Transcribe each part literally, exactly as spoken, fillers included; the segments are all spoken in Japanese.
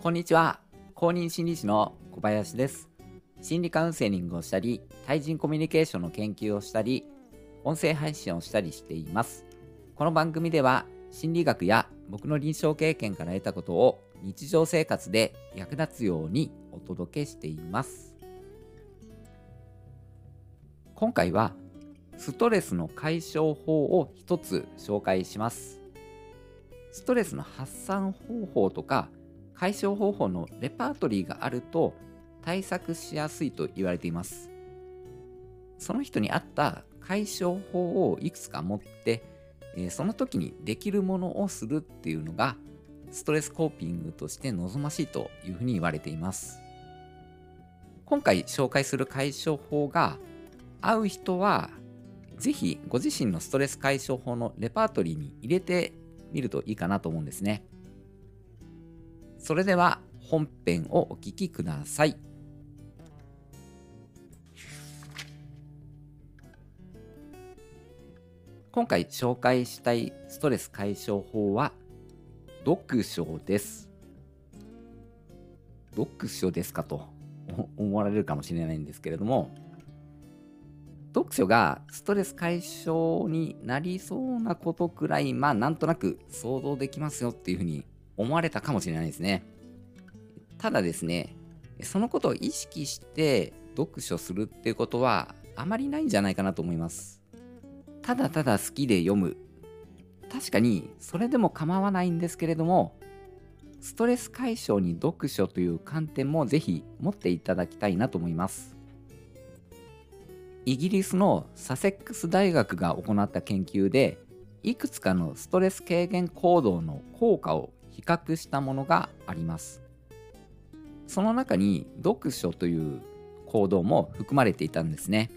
こんにちは。公認心理師の小林です。心理カウンセリングをしたり、対人コミュニケーションの研究をしたり、音声配信をしたりしています。この番組では、心理学や僕の臨床経験から得たことを日常生活で役立つようにお届けしています。今回は、ストレスの解消法を一つ紹介します。ストレスの発散方法とか解消方法のレパートリーがあると対策しやすいと言われています。その人に合った解消法をいくつか持って、えーその時にできるものをするっていうのがストレスコーピングとして望ましいというふうに言われています。今回紹介する解消法が合う人はぜひご自身のストレス解消法のレパートリーに入れてみるといいかなと思うんですね。それでは本編をお聞きください。今回紹介したいストレス解消法は読書です。読書ですかと思われるかもしれないんですけれども、読書がストレス解消になりそうなことくらい、まあなんとなく想像できますよっていうふうに思われたかもしれないですね。ただですね、そのことを意識して読書するっていうことはあまりないんじゃないかなと思います。ただただ好きで読む。確かにそれでも構わないんですけれども、ストレス解消に読書という観点もぜひ持っていただきたいなと思います。イギリスのサセックス大学が行った研究で、いくつかのストレス軽減行動の効果を比較したものがあります。その中に読書という行動も含まれていたんですね。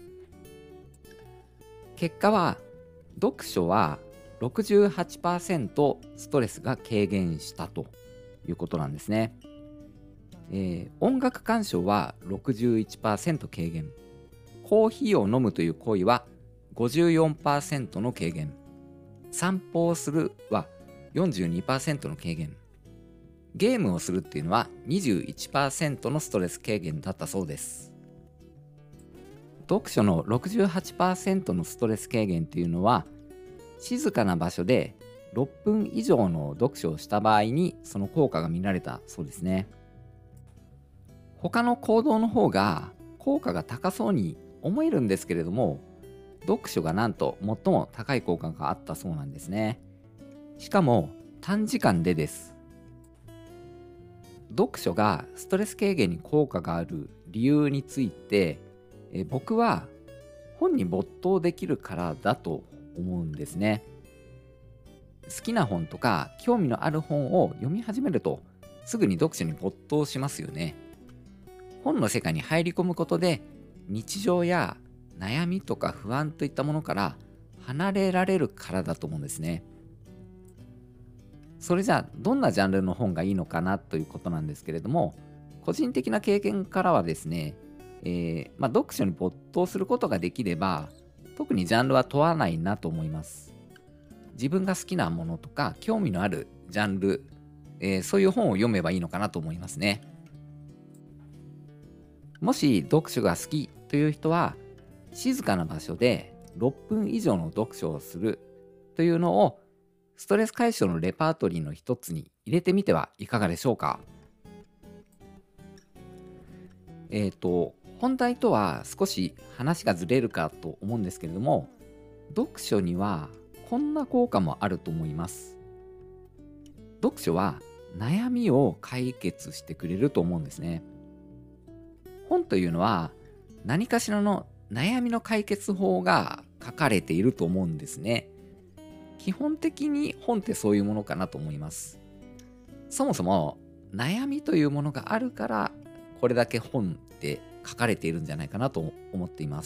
結果は、読書は ろくじゅうはちパーセント ストレスが軽減したということなんですね。えー音楽鑑賞は ろくじゅういちパーセント 軽減。コーヒーを飲むという行為は ごじゅうよんパーセント の軽減。散歩をするは よんじゅうにパーセント の軽減。ゲームをするっていうのは にじゅういちパーセント のストレス軽減だったそうです。読書の ろくじゅうはちパーセント のストレス軽減っていうのは、静かな場所でろっぷん以上の読書をした場合にその効果が見られたそうですね。他の行動の方が効果が高そうに思えるんですけれども、読書がなんと最も高い効果があったそうなんですね。しかも短時間でです。読書がストレス軽減に効果がある理由について、え僕は本に没頭できるからだと思うんですね。好きな本とか興味のある本を読み始めるとすぐに読書に没頭しますよね。本の世界に入り込むことで日常や悩みとか不安といったものから離れられるからだと思うんですね。それじゃあどんなジャンルの本がいいのかなということなんですけれども、個人的な経験からはですね、えーまあ、読書に没頭することができれば特にジャンルは問わないなと思います。自分が好きなものとか興味のあるジャンル、えーそういう本を読めばいいのかなと思いますね。もし読書が好きという人は、静かな場所でろっぷん以上の読書をするというのをストレス解消のレパートリーの一つに入れてみてはいかがでしょうか。えっと、本題とは少し話がずれるかと思うんですけれども、読書にはこんな効果もあると思います。読書は悩みを解決してくれると思うんですね。本というのは何かしらの悩みの解決法が書かれていると思うんですね。基本的に本ってそういうものかなと思います。そもそも悩みというものがあるからこれだけ本って書かれているんじゃないかなと思っています。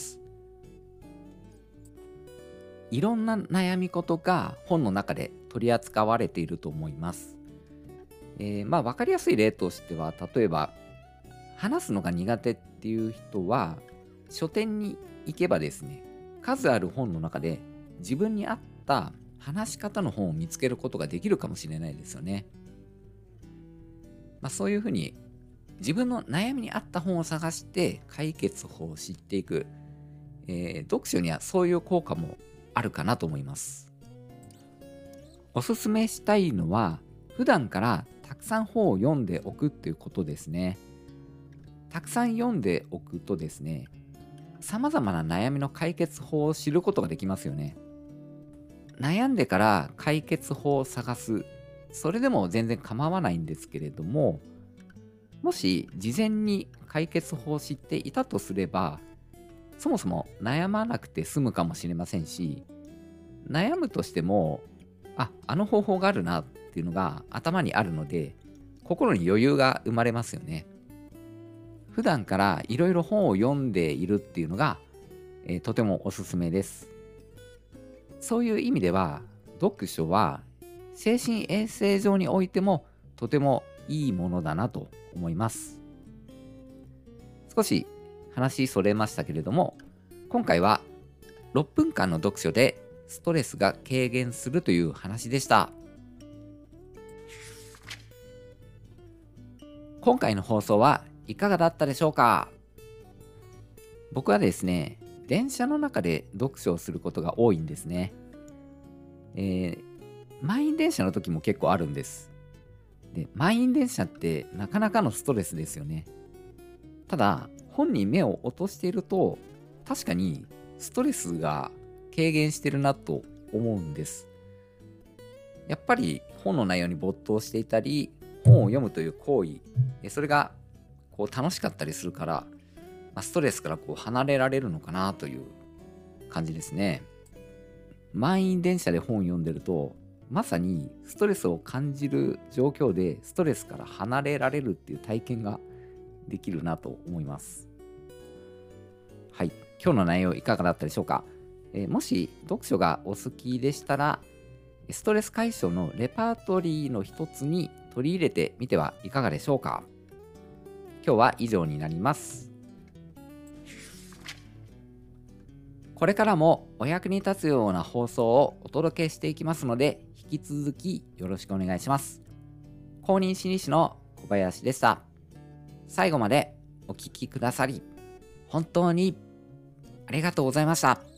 いろんな悩み事が本の中で取り扱われていると思います。えーまあ分かりやすい例としては、例えば話すのが苦手っていう人は書店に行けばですね、数ある本の中で自分に合った話し方の本を見つけることができるかもしれないですよね。 まあ、そういうふうに自分の悩みに合った本を探して解決法を知っていく、えー読書にはそういう効果もあるかなと思います。おすすめしたいのは、普段からたくさん本を読んでおくっていうことですね。たくさん読んでおくとですね、様々な悩みの解決法を知ることができますよね。悩んでから解決法を探す。それでも全然構わないんですけれども、もし事前に解決法を知っていたとすれば、そもそも悩まなくて済むかもしれませんし、悩むとしても、あ、あの方法があるなっていうのが頭にあるので、心に余裕が生まれますよね。普段からいろいろ本を読んでいるっていうのが、えーとてもおすすめです。そういう意味では、読書は精神衛生上においてもとてもいいものだなと思います。少し話それましたけれども、今回はろっぷんかんの読書でストレスが軽減するという話でした。今回の放送はいかがだったでしょうか？僕はですね、電車の中で読書をすることが多いんですね。えー満員電車の時も結構あるんです。で、満員電車ってなかなかのストレスですよね。ただ、本に目を落としていると、確かにストレスが軽減してるなと思うんです。やっぱり本の内容に没頭していたり、本を読むという行為、えそれがこう楽しかったりするから、まあストレスからこう離れられるのかなという感じですね。満員電車で本を読んでると、まさにストレスを感じる状況でストレスから離れられるっていう体験ができるなと思います。はい、今日の内容いかがだったでしょうか？えーもし読書がお好きでしたら、ストレス解消のレパートリーの一つに取り入れてみてはいかがでしょうか？今日は以上になります。これからもお役に立つような放送をお届けしていきますので、引き続きよろしくお願いします。公認心理師の小林でした。最後までお聞きくださり、本当にありがとうございました。